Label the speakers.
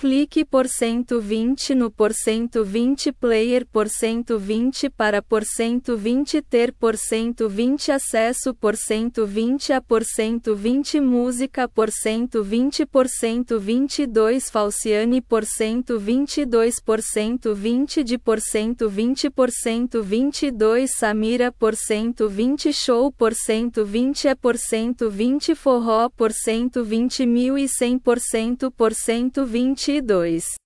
Speaker 1: Clique por 120 no por 120 player por 120 para por 120 ter por 120 acesso por 120 a por 120 música por 120 por 122 Falciane por 122 por 120 de por 120 por 122 Samira por 120 Show por 120 é por 120 Forró por 120.100% por 122